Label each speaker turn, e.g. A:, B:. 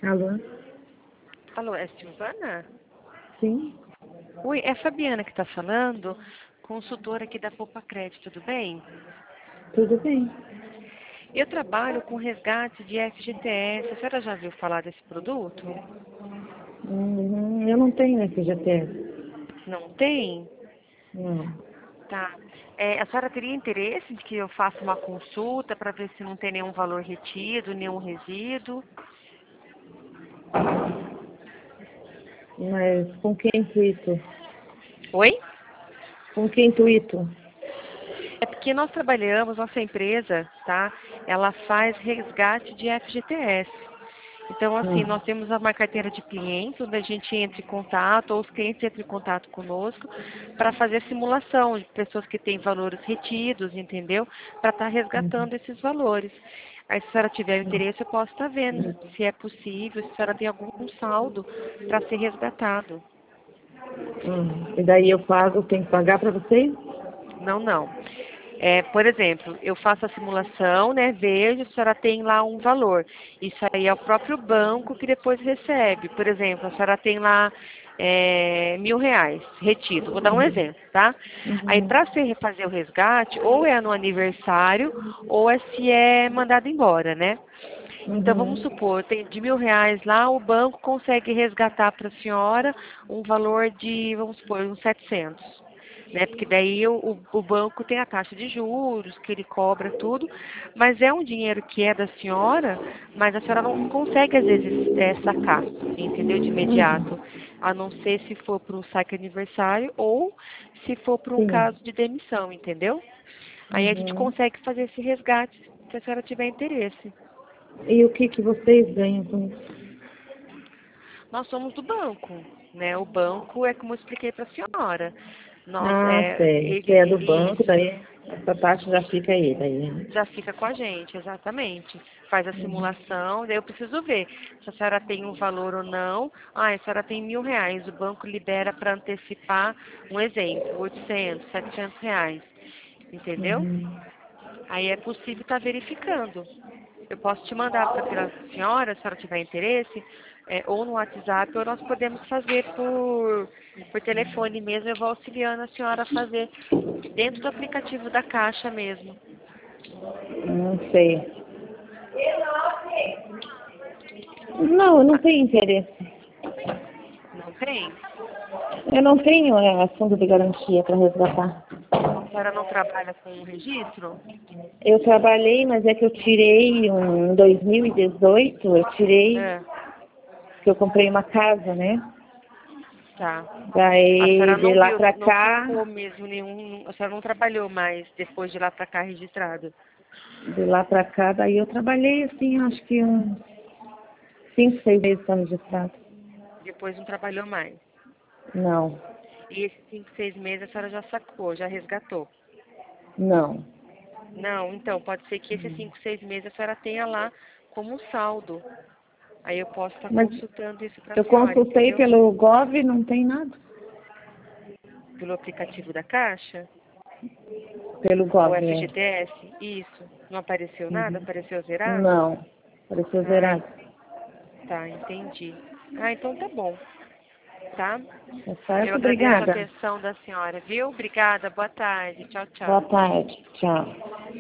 A: Alô?
B: Alô, é Silvana?
A: Sim,
B: Oi, é a Fabiana que está falando, consultora aqui da Poupa Crédito, tudo bem?
A: tudo bem.
B: Eu trabalho com resgate de FGTS. A senhora já viu falar desse produto?
A: Eu não tenho FGTS.
B: Não tem?
A: Não.
B: Tá. A senhora teria interesse de que eu faça uma consulta para ver se não tem nenhum valor retido, nenhum resíduo?
A: Mas com que intuito?
B: Oi?
A: Com que intuito?
B: É porque nós trabalhamos, nossa empresa, tá? Ela faz resgate de FGTS. Então, assim,
A: Hum.
B: nós temos uma carteira de clientes, onde a gente entra em contato, ou os clientes entram em contato conosco, para fazer simulação de pessoas que têm valores retidos, entendeu? Para estar
A: Uhum.
B: resgatando esses valores. Aí, se a senhora tiver interesse, eu posso estar vendo se é possível, se a senhora tem algum saldo para ser resgatado.
A: E daí eu pago, tenho que pagar para vocês?
B: Não, não. Por exemplo, eu faço a simulação, né? Vejo se a senhora tem lá um valor. Isso aí é o próprio banco que depois recebe. Por exemplo, a senhora tem lá R$ 1.000 retido. Vou dar um
A: Uhum.
B: exemplo, tá? Aí,
A: Uhum.
B: para você fazer o resgate, ou é no aniversário, ou é se é mandado embora, né? Então, vamos
A: Uhum.
B: supor, tem de R$ 1.000 lá, o banco consegue resgatar para a senhora um valor de, vamos supor, uns 700, né? Porque daí o banco tem a taxa de juros, que ele cobra tudo, mas é um dinheiro que é da senhora, mas a senhora não consegue, às vezes, sacar, entendeu? De
A: Uhum.
B: imediato, a não ser se for para um saque aniversário ou se for para um
A: Sim.
B: caso de demissão, entendeu? Aí a gente
A: Uhum.
B: consegue fazer esse resgate se a senhora tiver interesse.
A: E o que vocês ganham com isso?
B: Nós somos do banco, né? O banco é como eu expliquei para a senhora. Nós,
A: Ah, sei. Se é do banco,
B: isso,
A: daí essa parte já fica aí, daí, né?
B: já fica com a gente, exatamente. Faz a
A: Uhum.
B: simulação, daí eu preciso ver se a senhora tem um valor ou não. Ah, a senhora tem R$ 1.000, o banco libera para antecipar, um exemplo, 800, R$ 700, entendeu?
A: Uhum.
B: Aí é possível estar verificando. Eu posso te mandar para a senhora, se a senhora tiver interesse, ou no WhatsApp, ou nós podemos fazer por telefone mesmo. Eu vou auxiliando a senhora a fazer dentro do aplicativo da Caixa mesmo.
A: Não sei. Não, eu não
B: Ah,
A: tenho interesse.
B: não tem?
A: Eu não tenho fundo de garantia para resgatar.
B: A senhora não trabalha com o registro?
A: Eu trabalhei, mas é que eu tirei em 2018, eu tirei,
B: É,
A: que eu comprei uma casa, né?
B: tá. A
A: Daí
B: senhora
A: de
B: não
A: lá
B: viu,
A: pra
B: não
A: cá,
B: ficou mesmo nenhum, a senhora não trabalhou mais depois de lá para cá registrado?
A: daí eu trabalhei assim, acho que uns 5, 6 meses anos de estrada.
B: Depois não trabalhou mais.
A: Não,
B: E esses 5, 6 meses a senhora já sacou, já resgatou?
A: não.
B: Não, então, pode ser que esses 5, 6 meses a senhora tenha lá como um saldo. Aí eu posso estar
A: Mas
B: consultando isso para a
A: eu
B: senhora,
A: consultei
B: entendeu?
A: pelo Gov e não tem nada.
B: Pelo aplicativo da Caixa,
A: Pelo
B: o
A: Gov, é.
B: FGTS, isso. Não apareceu nada?
A: Uhum.
B: Apareceu zerado?
A: Não, pareceu
B: Ah,
A: zerado.
B: tá, entendi. Ah, então tá bom, tá?
A: Tá
B: Eu
A: certo?
B: agradeço a
A: Obrigada.
B: atenção da senhora, viu? Obrigada, boa tarde. Tchau,
A: Boa
B: tchau.
A: tarde. Tchau.